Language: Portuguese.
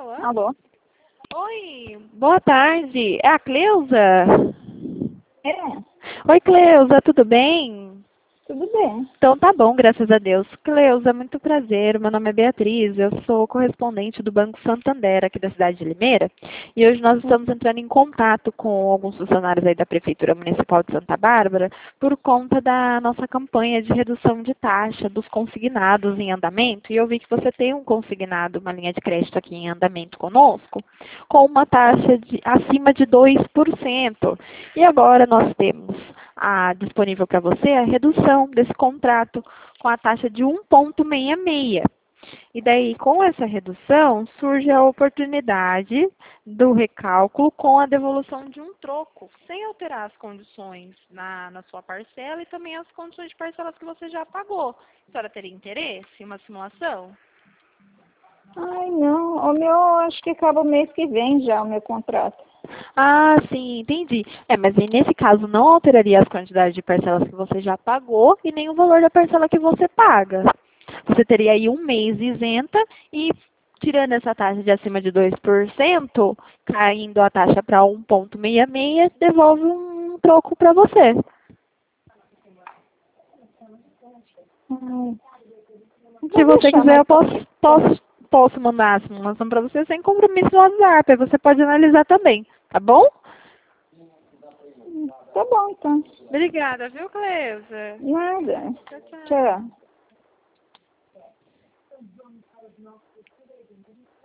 Alô? Alô? Oi, boa tarde. É a Cleusa? É, Oi, Cleusa, tudo bem? tudo bem. Então tá bom, graças a Deus. Cleusa, muito prazer. Meu nome é Beatriz, eu sou correspondente do Banco Santander aqui da cidade de Limeira. E hoje nós estamos entrando em contato com alguns funcionários aí da Prefeitura Municipal de Santa Bárbara por conta da nossa campanha de redução de taxa dos consignados em andamento. E eu vi que você tem um consignado, uma linha de crédito aqui em andamento conosco, com uma taxa acima de 2%. E agora nós temos disponível para você a redução desse contrato com a taxa de 1,66. E daí, com essa redução, surge a oportunidade do recálculo com a devolução de um troco, sem alterar as condições na sua parcela e também as condições de parcelas que você já pagou. A senhora teria interesse em uma simulação? Ai, não. O meu, acho que acaba o mês que vem já, o meu contrato. Ah, sim, entendi. Mas aí, nesse caso não alteraria as quantidades de parcelas que você já pagou e nem o valor da parcela que você paga. Você teria aí um mês isenta e tirando essa taxa de acima de 2%, caindo a taxa para 1,66, devolve um troco para você. Ai. Se Então você deixa, quiser, mas eu posso mandar a simulação para você sem compromisso no WhatsApp. Aí você pode analisar também, tá bom? tá bom, então. Obrigada, viu, Cleusa? Nada. Tchau, tchau. Tchau.